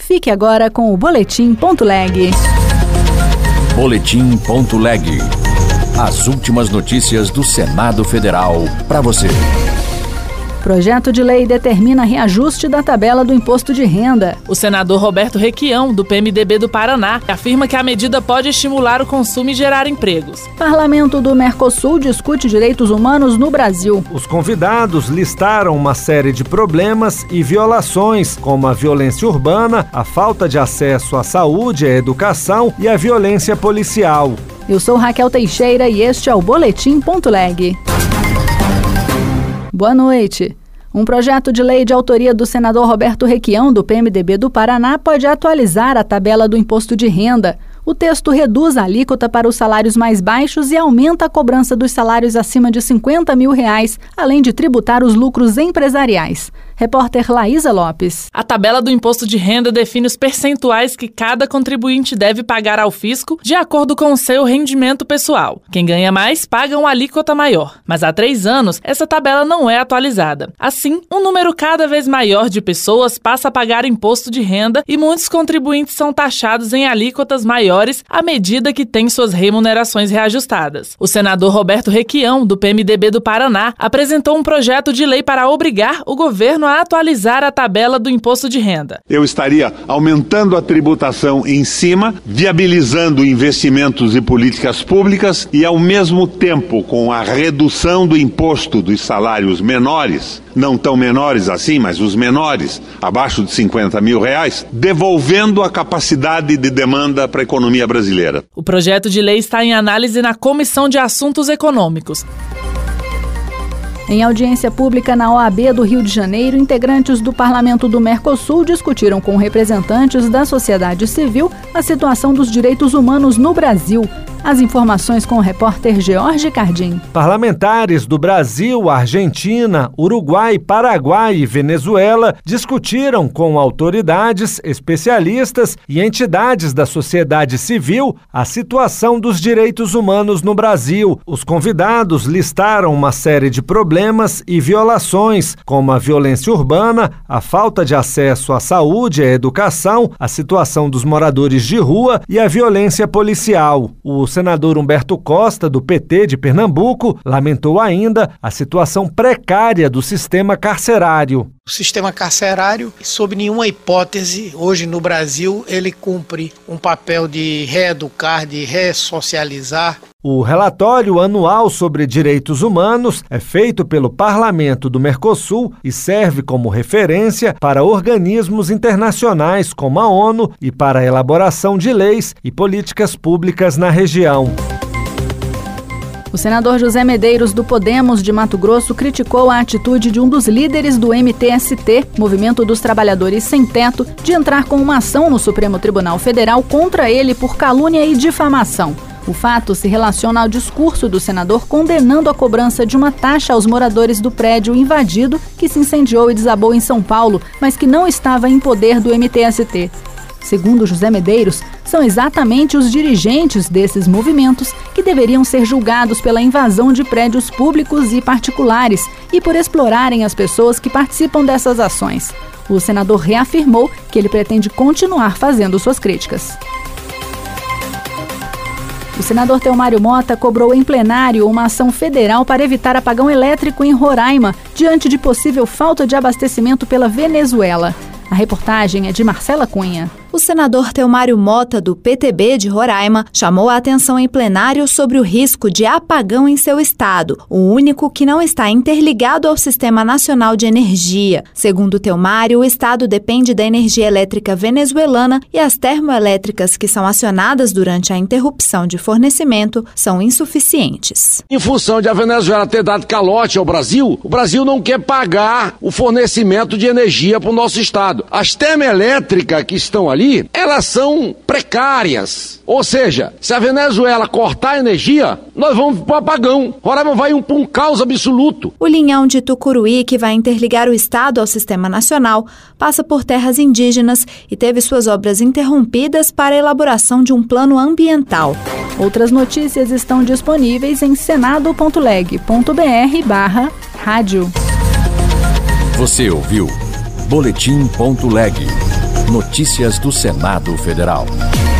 Fique agora com o Boletim.leg. Boletim.leg. As últimas notícias do Senado Federal para você. Projeto de lei determina reajuste da tabela do imposto de renda. O senador Roberto Requião, do PMDB do Paraná, afirma que a medida pode estimular o consumo e gerar empregos. Parlamento do Mercosul discute direitos humanos no Brasil. Os convidados listaram uma série de problemas e violações, como a violência urbana, a falta de acesso à saúde, à educação e a violência policial. Eu sou Raquel Teixeira e este é o Boletim.leg. Boa noite. Um projeto de lei de autoria do senador Roberto Requião, do PMDB do Paraná, pode atualizar a tabela do imposto de renda. O texto reduz a alíquota para os salários mais baixos e aumenta a cobrança dos salários acima de R$50 mil, além de tributar os lucros empresariais. Repórter Laísa Lopes. A tabela do imposto de renda define os percentuais que cada contribuinte deve pagar ao fisco de acordo com o seu rendimento pessoal. Quem ganha mais paga uma alíquota maior. Mas há 3 anos, essa tabela não é atualizada. Assim, um número cada vez maior de pessoas passa a pagar imposto de renda e muitos contribuintes são taxados em alíquotas maiores à medida que têm suas remunerações reajustadas. O senador Roberto Requião, do PMDB do Paraná, apresentou um projeto de lei para obrigar o governo a atualizar a tabela do imposto de renda. Eu estaria aumentando a tributação em cima, viabilizando investimentos e políticas públicas e, ao mesmo tempo, com a redução do imposto dos salários menores, não tão menores assim, mas os menores, abaixo de R$50 mil, devolvendo a capacidade de demanda para a economia brasileira. O projeto de lei está em análise na Comissão de Assuntos Econômicos. Em audiência pública na OAB do Rio de Janeiro, integrantes do Parlamento do Mercosul discutiram com representantes da sociedade civil a situação dos direitos humanos no Brasil. As informações com o repórter George Cardim. Parlamentares do Brasil, Argentina, Uruguai, Paraguai e Venezuela discutiram com autoridades, especialistas e entidades da sociedade civil a situação dos direitos humanos no Brasil. Os convidados listaram uma série de problemas e violações, como a violência urbana, a falta de acesso à saúde e à educação, a situação dos moradores de rua e a violência policial. O senador Humberto Costa, do PT de Pernambuco, lamentou ainda a situação precária do sistema carcerário. O sistema carcerário, sob nenhuma hipótese, hoje no Brasil, ele cumpre um papel de reeducar, de ressocializar. O relatório anual sobre direitos humanos é feito pelo Parlamento do Mercosul e serve como referência para organismos internacionais como a ONU e para a elaboração de leis e políticas públicas na região. O senador José Medeiros, do Podemos de Mato Grosso, criticou a atitude de um dos líderes do MTST, Movimento dos Trabalhadores Sem Teto, de entrar com uma ação no Supremo Tribunal Federal contra ele por calúnia e difamação. O fato se relaciona ao discurso do senador condenando a cobrança de uma taxa aos moradores do prédio invadido que se incendiou e desabou em São Paulo, mas que não estava em poder do MTST. Segundo José Medeiros, são exatamente os dirigentes desses movimentos que deveriam ser julgados pela invasão de prédios públicos e particulares e por explorarem as pessoas que participam dessas ações. O senador reafirmou que ele pretende continuar fazendo suas críticas. O senador Teomário Mota cobrou em plenário uma ação federal para evitar apagão elétrico em Roraima, diante de possível falta de abastecimento pela Venezuela. A reportagem é de Marcela Cunha. O senador Teomário Mota, do PTB de Roraima, chamou a atenção em plenário sobre o risco de apagão em seu estado, o único que não está interligado ao Sistema Nacional de Energia. Segundo Teomário, o estado depende da energia elétrica venezuelana e as termoelétricas que são acionadas durante a interrupção de fornecimento são insuficientes. Em função de a Venezuela ter dado calote ao Brasil, o Brasil não quer pagar o fornecimento de energia para o nosso estado. As termoelétricas que estão ali, elas são precárias. Ou seja, se a Venezuela cortar a energia, nós vamos para o apagão. Roraima vai para um caos absoluto. O linhão de Tucuruí, que vai interligar o estado ao sistema nacional, passa por terras indígenas e teve suas obras interrompidas para a elaboração de um plano ambiental. Outras notícias estão disponíveis em senado.leg.br/rádio. Você ouviu Boletim.leg. Notícias do Senado Federal.